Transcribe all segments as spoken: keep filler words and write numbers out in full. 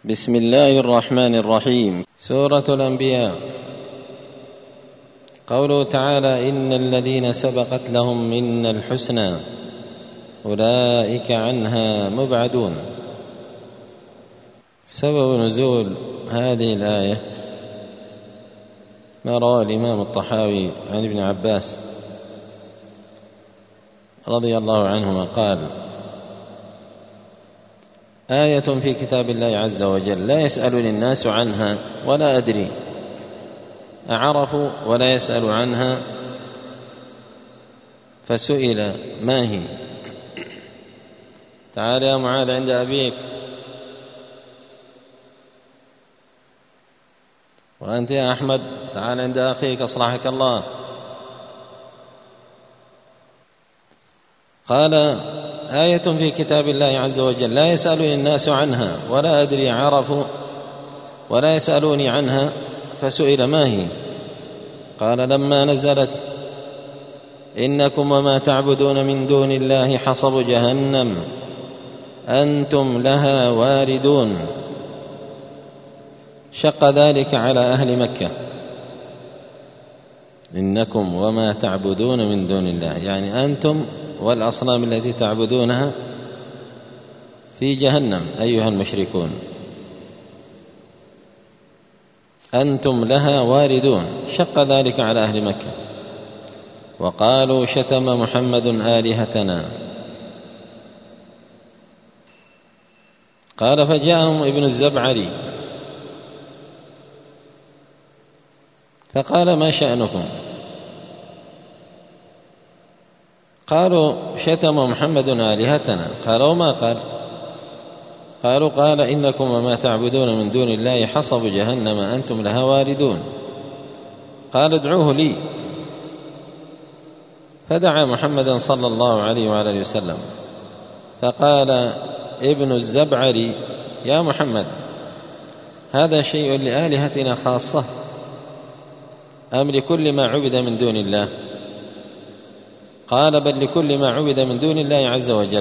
بسم الله الرحمن الرحيم. سورة الأنبياء. قوله تعالى: إن الذين سبقت لهم منا الحسنى أولئك عنها مبعدون. سبب نزول هذه الآية ما رواه الإمام الطحاوي عن ابن عباس رضي الله عنهما قال: آية في كتاب الله عز وجل لا يسألني الناس عنها ولا أدري، أعرفوا ولا يسأل عنها، فسئل ما هي؟ تعال يا معاذ عند أبيك، وأنت يا أحمد تعال عند أخيك أصلحك الله. قال: آية في كتاب الله عز وجل لا يسألني الناس عنها ولا أدري، عرفوا ولا يسألوني عنها، فسئل ما هي؟ قال: لما نزلت إنكم وما تعبدون من دون الله حصب جهنم أنتم لها واردون، شق ذلك على أهل مكة. إنكم وما تعبدون من دون الله، يعني أنتم والأصنام التي تعبدونها في جهنم أيها المشركون، أنتم لها واردون، شق ذلك على أهل مكة. وقالوا: شتم محمد آلهتنا. قال: فجاءهم ابن الزبعري فقال: ما شأنكم؟ قالوا: شتم محمد آلهتنا. قالوا: ما قال؟ قالوا: قال: إنكم وما تعبدون من دون الله حصب جهنم أنتم لها واردون. قال: ادعوه لي. فدعا محمدا صلى الله عليه وعلى وسلم، فقال ابن الزبعري: يا محمد، هذا شيء لآلهتنا خاصة أم لكل ما عبد من دون الله؟ قال: بل لكل ما عبد من دون الله عز وجل.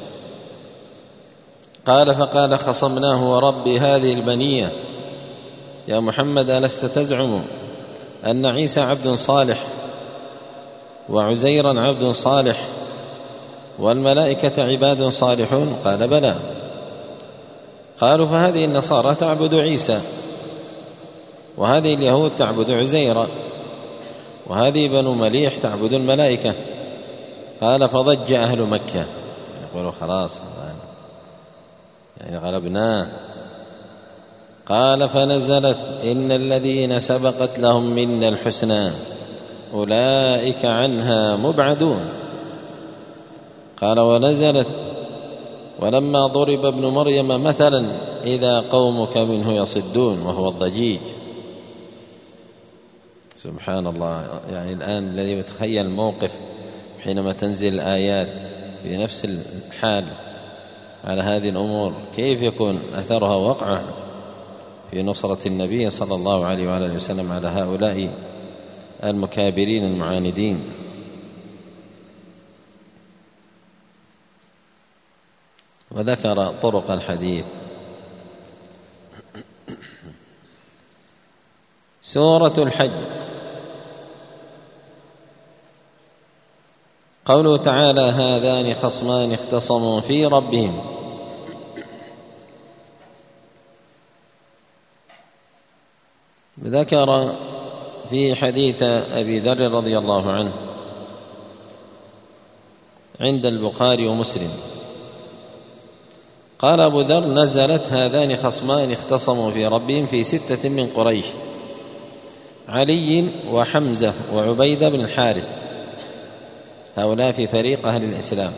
قال: فقال: خصمناه وربي هذه البنية يا محمد، ألست تزعم أن عيسى عبد صالح وعزيرا عبد صالح والملائكة عباد صالحون؟ قال: بلى. قالوا: فهذه النصارى تعبد عيسى، وهذه اليهود تعبد عزيرا، وهذه بنو مليح تعبد الملائكة. قال: فضج أهل مكة، يقولوا خلاص يعني غلبناه. قال: فنزلت إن الذين سبقت لهم منا الحسنى أولئك عنها مبعدون. قال: ونزلت ولما ضرب ابن مريم مثلا إذا قومك منه يصدون، وهو الضجيج. سبحان الله. يعني الآن الذي يتخيل الموقف حينما تنزل الآيات في نفس الحال على هذه الأمور، كيف يكون أثرها وقعه في نصرة النبي صلى الله عليه وآله وسلم على هؤلاء المكابرين المعاندين. وذكر طرق الحديث. سورة الحج. قوله تعالى: هذان خصمان اختصموا في ربهم. ذكر في حديث أبي ذر رضي الله عنه عند البخاري ومسلم، قال أبو ذر: نزلت هذان خصمان اختصموا في ربهم في ستة من قريش: علي وحمزة وعبيدة بن الحارث، هؤلاء في فريق أهل الإسلام،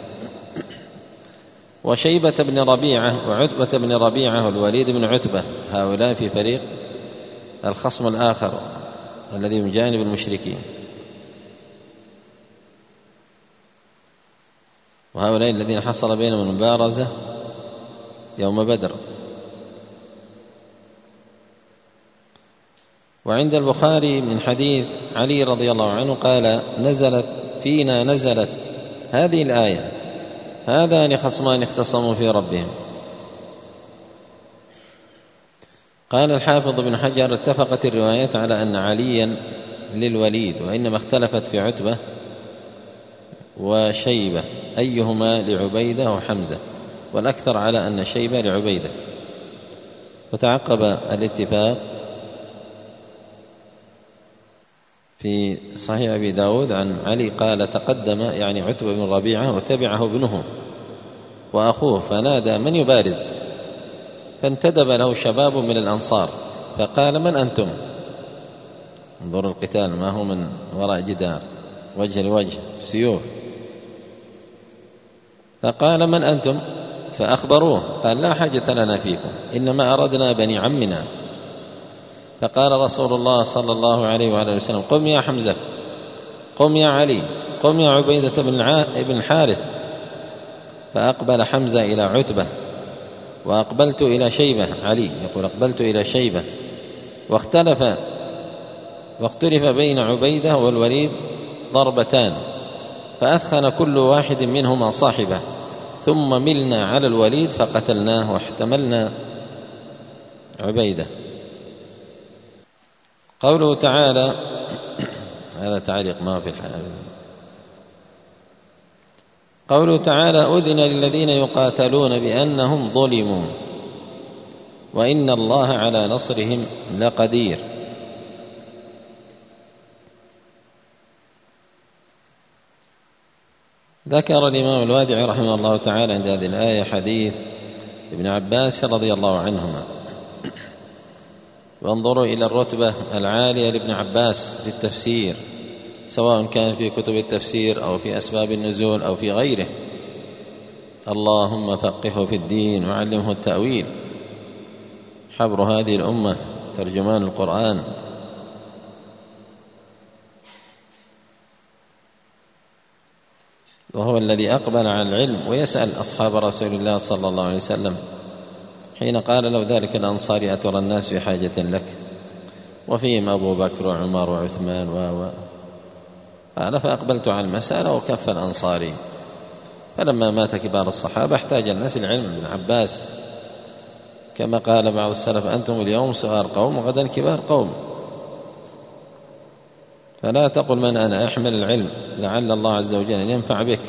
وشيبة بن ربيعة وعتبة بن ربيعة والوليد بن عتبة، هؤلاء في فريق الخصم الآخر الذي من جانب المشركين. وهؤلاء الذين حصل بينهم المبارزة يوم بدر. وعند البخاري من حديث علي رضي الله عنه قال: نزلت فينا نزلت هذه الآية: هذان خصمان اختصموا في ربهم. قال الحافظ بن حجر: اتفقت الروايات على أن عليا للوليد، وإنما اختلفت في عتبة وشيبة أيهما لعبيدة وحمزة، والأكثر على أن شيبة لعبيدة. وتعقب الاتفاق في صحيح أبي داود عن علي قال: تقدم يعني عتبة بن ربيعة وتبعه ابنه وأخوه، فنادى: من يبارز؟ فانتدب له شباب من الأنصار فقال: من أنتم؟ انظروا القتال، ما هو من وراء جدار، وجه لوجه، سيوف. فقال: من أنتم؟ فأخبروه، قال: لا حاجة لنا فيكم، إنما أردنا بني عمنا. فقال رسول الله صلى الله عليه وآله وسلم: قم يا حمزة، قم يا علي، قم يا عبيدة بن الحارث. فأقبل حمزة إلى عتبة، وأقبلت إلى شيبة. علي يقول: أقبلت إلى شيبة، واختلف واختلف بين عبيدة والوليد ضربتان، فأثخن كل واحد منهما صاحبه، ثم ملنا على الوليد فقتلناه واحتملنا عبيدة. قوله تعالى هذا تعليق ما في الحال. قوله تعالى: أذن للذين يقاتلون بأنهم ظلموا وإن الله على نصرهم لقدير. ذكر الإمام الوادعي رحمه الله تعالى عند هذه الآية حديث ابن عباس رضي الله عنهما. وانظروا إلى الرتبة العالية لابن عباس في التفسير، سواء كان في كتب التفسير أو في أسباب النزول أو في غيره. اللهم فقهه في الدين وعلمه التأويل، حبر هذه الأمة، ترجمان القرآن. وهو الذي أقبل على العلم ويسأل أصحاب رسول الله صلى الله عليه وسلم حين قال له ذلك الأنصاري: أترى الناس في حاجة لك؟ وفيهم أبو بكر وعمر وعثمان و قال: فأقبلت على المسألة وكف الأنصاري. فلما مات كبار الصحابة احتاج الناس العلم. ابن عباس كما قال بعض السلف: أنتم اليوم صغار قوم وغدا كبار قوم، فلا تقل من أنا، أحمل العلم لعل الله عز وجل أن ينفع بك.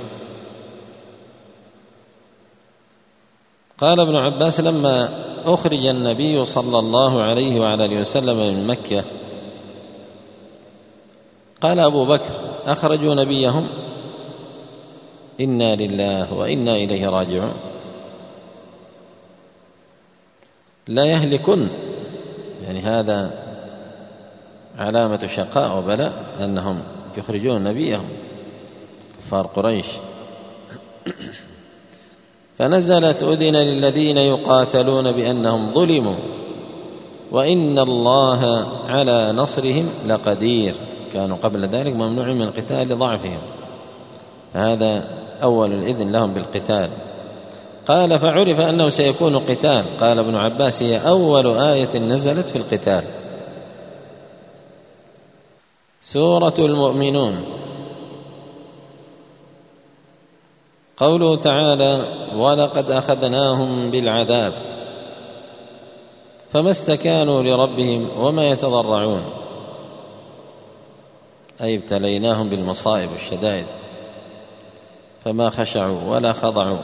قال ابن عباس: لما أخرج النبي صلى الله عليه وعلى آله وسلم من مكة قال أبو بكر: أخرجوا نبيهم؟ إنا لله وإنا إليه راجعون. لا يهلكن، يعني هذا علامة شقاء وبلاء أنهم يخرجون نبيهم كفار قريش. فنزلت: أذن للذين يقاتلون بأنهم ظلموا وإن الله على نصرهم لقدير. كانوا قبل ذلك ممنوعين من القتال لضعفهم، هذا أول الإذن لهم بالقتال. قال: فعرف أنه سيكون قتال. قال ابن عباس: هي أول آية نزلت في القتال. سورة المؤمنون. قوله تعالى: ولقد أخذناهم بالعذاب فما استكانوا لربهم وما يتضرعون، أي ابتليناهم بالمصائب والشدائد فما خشعوا ولا خضعوا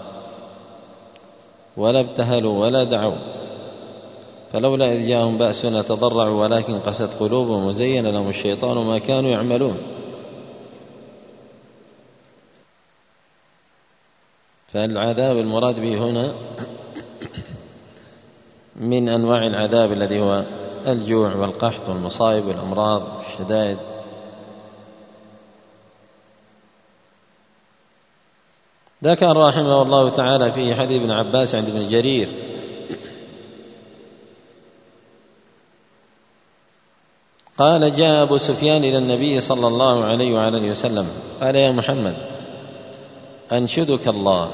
ولا ابتهلوا ولا دعوا، فلولا إذ جاءهم بأسنا تضرعوا ولكن قست قلوبهم وزين لهم الشيطان ما كانوا يعملون. فالعذاب المراد به هنا من أنواع العذاب الذي هو الجوع والقحط والمصائب والأمراض والشدائد. ذكر رحمه الله تعالى في حديث ابن عباس عند ابن جرير قال: جاء أبو سفيان إلى النبي صلى الله عليه وعلى آله وسلم قال: يا محمد، أنشدك الله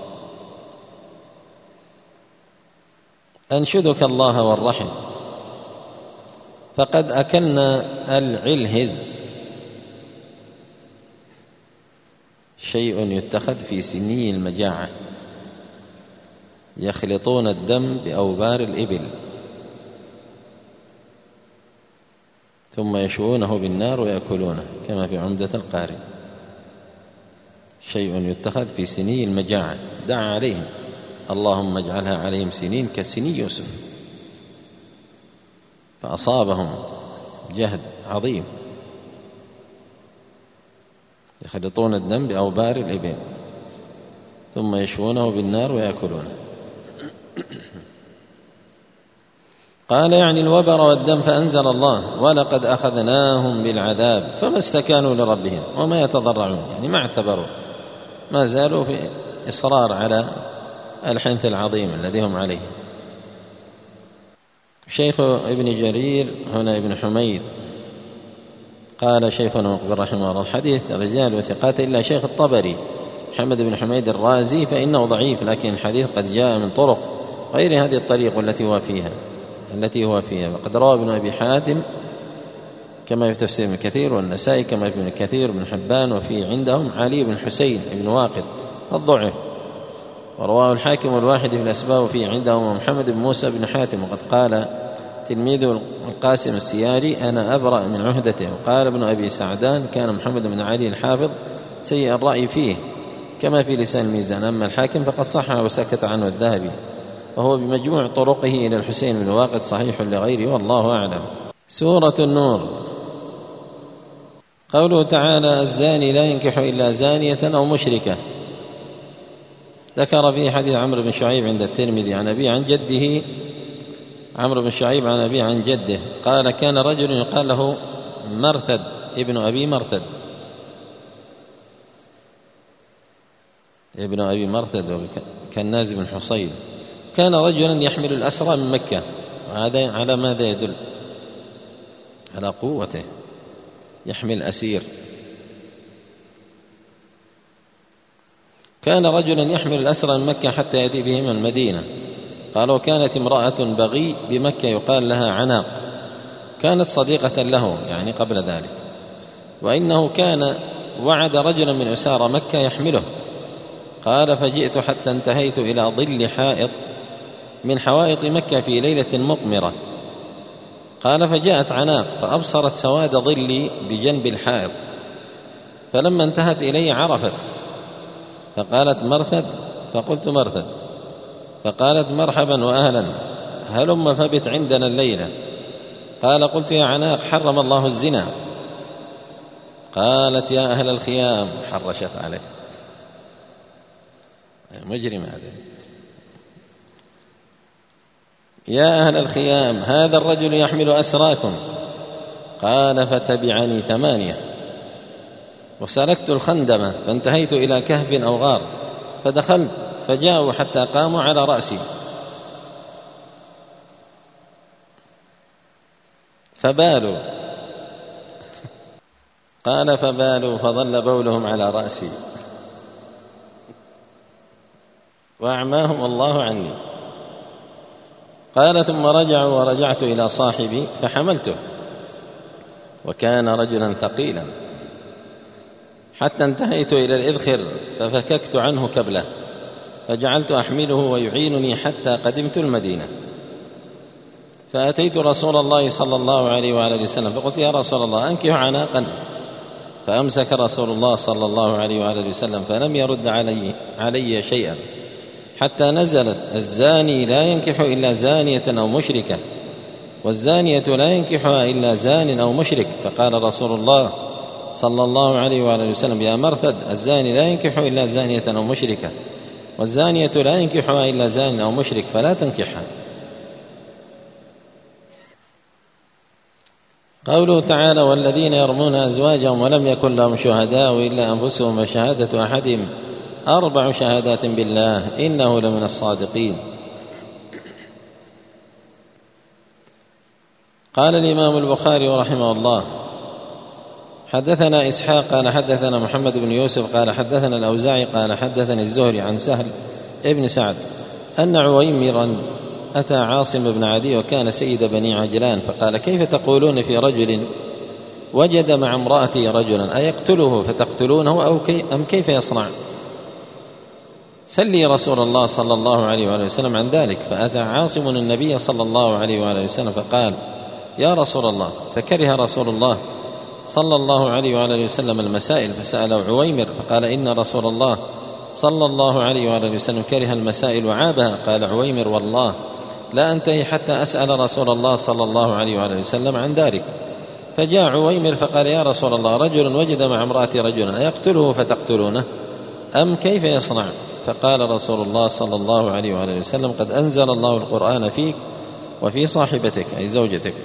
أنشدك الله والرحم، فقد أكلنا العلهز، شيء يتخذ في سني المجاعة، يخلطون الدم بأوبار الإبل ثم يشوونه بالنار ويأكلونه، كما في عمدة القارئ. شيء يتخذ في سني المجاعة، دعا عليهم اللهم اجعلها عليهم سنين كسني يوسف، فأصابهم جهد عظيم، يخلطون الدم بأوبار الإبل ثم يشوونه بالنار ويأكلونه. قال يعني الوبر والدم، فأنزل الله ولقد أخذناهم بالعذاب فما استكانوا لربهم وما يتضرعون، يعني ما اعتبروا، ما زالوا في إصرار على الحنث العظيم الذي هم عليه. شيخ ابن جرير هنا ابن حميد قال شيخنا مقبل رحمه الله الحديث رجال وثقات إلا شيخ الطبري محمد بن حميد الرازي فإنه ضعيف، لكن الحديث قد جاء من طرق غير هذه الطريق التي هو فيها التي هو فيها وقد روى ابن أبي حاتم كما في تفسير ابن كثير، والنسائي كما في ابن كثير بن حبان، وفي عندهم علي بن حسين بن واقد قد ضعف، ورواه الحاكم والواحد في الأسباب، وفي عندهم محمد بن موسى بن حاتم، وقد قال تلميذ القاسم السياري أنا أبرأ من عهدته. وقال ابن أبي سعدان كان محمد بن علي الحافظ سيء الرأي فيه كما في لسان الميزان، أما الحاكم فقد صحه وسكت عنه الذهبي، وهو بمجموع طرقه إلى الحسين بن واقد صحيح لغيره والله أعلم. سورة النور. قوله تعالى الزاني لا ينكح إلا زانية أو مشركة، ذكر فيه حديث عمرو بن شعيب عند الترمذي عن أبي عن جده، عمرو بن شعيب عن أبي عن جده قال كان رجل يقال له مرثد ابن أبي مرثد ابن أبي مرثد كالناز بن حصين، كان رجلا يحمل الأسرى من مكة، وهذا على ماذا يدل؟ على قوته، يحمل أسير. كان رجلا يحمل الأسرى من مكة حتى يأتي بهم المدينة. قالوا كانت امرأة بغي بمكة يقال لها عناق، كانت صديقة له يعني قبل ذلك، وإنه كان وعد رجلا من أسارى مكة يحمله. قال فجئت حتى انتهيت إلى ظل حائط من حوائط مكة في ليلة مقمرة. قال فجاءت عناق فأبصرت سواد ظلي بجنب الحائط، فلما انتهت إلي عرفت فقالت مرثد، فقلت مرثد، فقالت مرحبا وأهلا هلم فبت عندنا الليلة. قال قلت يا عناق حرم الله الزنا. قالت يا أهل الخيام، حرشت عليه، مجرم هذا، يا أهل الخيام هذا الرجل يحمل أسراكم. قال فتبعني ثمانية، وسلكت الخندمة فانتهيت إلى كهف أو غار، فدخلت فجاءوا حتى قاموا على رأسي فبالوا. قال فبالوا فظل بولهم على رأسي وأعماهم الله عني. قال ثم رجعوا ورجعت إلى صاحبي فحملته، وكان رجلا ثقيلا، حتى انتهيت إلى الإذخر ففككت عنه كبله فجعلت أحمله ويعينني حتى قدمت المدينة. فأتيت رسول الله صلى الله عليه وآله وسلم فقلت يا رسول الله أنكح عناقا، فأمسك رسول الله صلى الله عليه وآله وسلم فلم يرد علي, علي شيئا حتى نزلت الزاني لا ينكح إلا زانية أو مشركة، والزانية لا ينكحها إلا زان أو مشرك. فقال رسول الله صلى الله عليه وآله وسلم يا مرثد الزاني لا ينكح إلا زانية أو مشركة، والزانية لا ينكحها إلا زان أو مشرك، فلا تنكحها. قوله تعالى والذين يرمون أزواجهم ولم يكن لهم شهداء إلا أنفسهم فشهادة أحدهم أربع شهادات بالله إنه لمن الصادقين. قال الإمام البخاري رحمه الله حدثنا إسحاق قال حدثنا محمد بن يوسف قال حدثنا الأوزاعي قال حدثني الزهري عن سهل ابن سعد أن عويمرا أتى عاصم بن عدي وكان سيد بني عجلان، فقال كيف تقولون في رجل وجد مع امرأته رجلا أيقتله فتقتلونه أو كي أم كيف يصنع؟ سلي رسول الله صلى الله عليه وآله وسلم عن ذلك. فأتى عاصم النبي صلى الله عليه وآله وسلم فقال يا رسول الله. فكره رسول الله صلى الله عليه وعلى وسلم المسائل فسأله عويمر فقال إن رسول الله صلى الله عليه وعلى وسلم كره المسائل وعابها. قال عويمر والله لا أنتهي حتى أسأل رسول الله صلى الله عليه وعلى وسلم عن ذلك. فجاء عويمر فقال يا رسول الله رجل وجد مع امرأة رجلا أيقتله فتقتلونه أم كيف يصنع؟ فقال رسول الله صلى الله عليه وعلى وسلم قد أنزل الله القرآن فيك وفي صاحبتك أي زوجتك.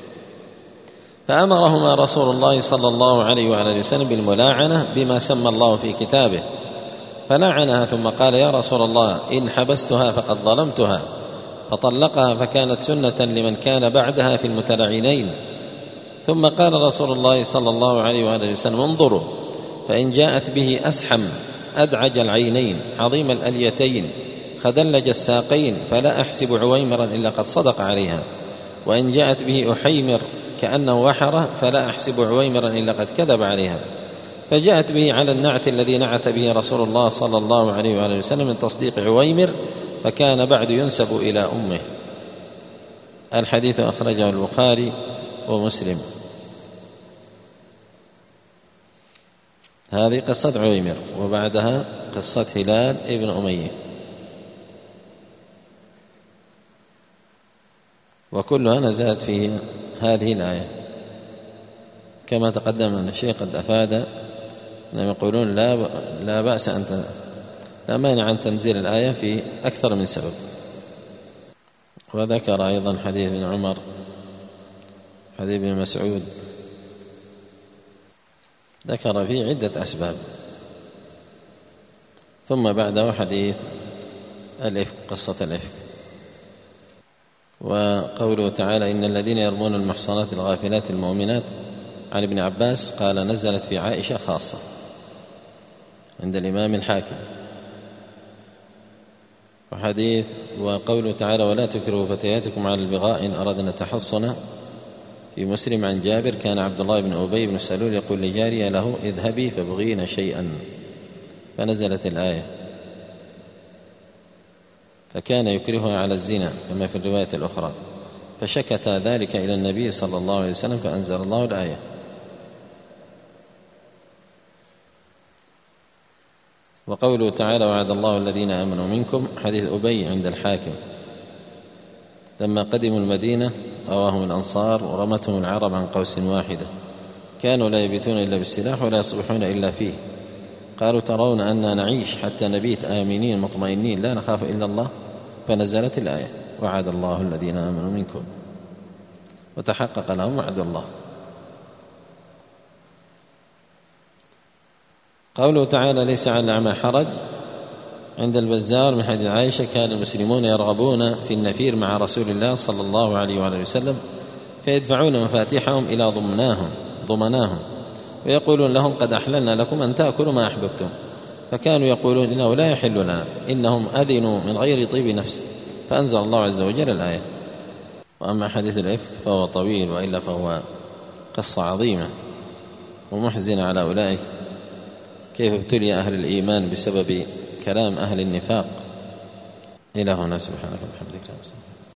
فأمرهما رسول الله صلى الله عليه وعلى وسلم بالملاعنة بما سمى الله في كتابه فلعنها ثم قال يا رسول الله إن حبستها فقد ظلمتها فطلقها فكانت سنة لمن كان بعدها في المتلعنين. ثم قال رسول الله صلى الله عليه وآله وسلم انظروا فإن جاءت به أسحم أدعج العينين عظيم الأليتين خدلج الساقين فلا أحسب عويمرا إلا قد صدق عليها، وإن جاءت به أحيمر كأنه وحره فلا أحسب عويمرا إلا قد كذب عليها. فجاءت به على النعت الذي نعت به رسول الله صلى الله عليه وآله وسلم من تصديق عويمر فكان بعد ينسب إلى أمه. الحديث أخرجه البخاري ومسلم. هذه قصة عويمر وبعدها قصة هلال ابن أمية، وكلها نزلت في هذه الآية كما تقدم أن الشيخ قد أفاد أنهم يقولون لا لا بأس أن لا مانع عن تنزيل الآية في أكثر من سبب. وذكر أيضا حديث ابن عمر حديث ابن مسعود ذكر فيه عدة أسباب. ثم بعده حديث الإفك قصة الإفك وقوله تعالى إن الذين يرمون المحصنات الغافلات المؤمنات عن ابن عباس قال نزلت في عائشة خاصة عند الإمام الحاكم. وحديث وقوله تعالى ولا تكرهوا فتياتكم على البغاء إن أردنا تحصنا في مسلم عن جابر كان عبد الله بن أبي بن سلول يقول لجارية له اذهبي فابغين شيئا فنزلت الآية فكان يكرهها على الزنا كما في الرواية الأخرى فشكت ذلك إلى النبي صلى الله عليه وسلم فأنزل الله الآية. وقوله تعالى وعد الله الذين آمنوا منكم حديث أبي عند الحاكم لما قدموا المدينة أواهم الأنصار ورمتهم العرب عن قوس واحدة كانوا لا يبيتون إلا بالسلاح ولا يصبحون إلا فيه قالوا ترون أننا نعيش حتى نبيت آمنين مطمئنين لا نخاف إلا الله فنزلت الآية وعد الله الذين آمنوا منكم وتحقق لهم وعد الله. قوله تعالى ليس على الأعمى حرج عند البزار من حديث عائشة كان المسلمون يرغبون في النفير مع رسول الله صلى الله عليه وآله وسلم فيدفعون مفاتيحهم إلى ضمناهم ضمناهم ويقولون لهم قد أحللنا لكم أن تأكلوا ما أحببتم فكانوا يقولون إنه لا يحل لنا إنهم أذنوا من غير طيب نفس فأنزل الله عز وجل الآية. وأما حديث الإفك فهو طويل وإلا فهو قصة عظيمة ومحزنة على أولئك كيف ابتلي أهل الإيمان بسبب كلام أهل النفاق. إلى هنا سبحانك وبحمدك.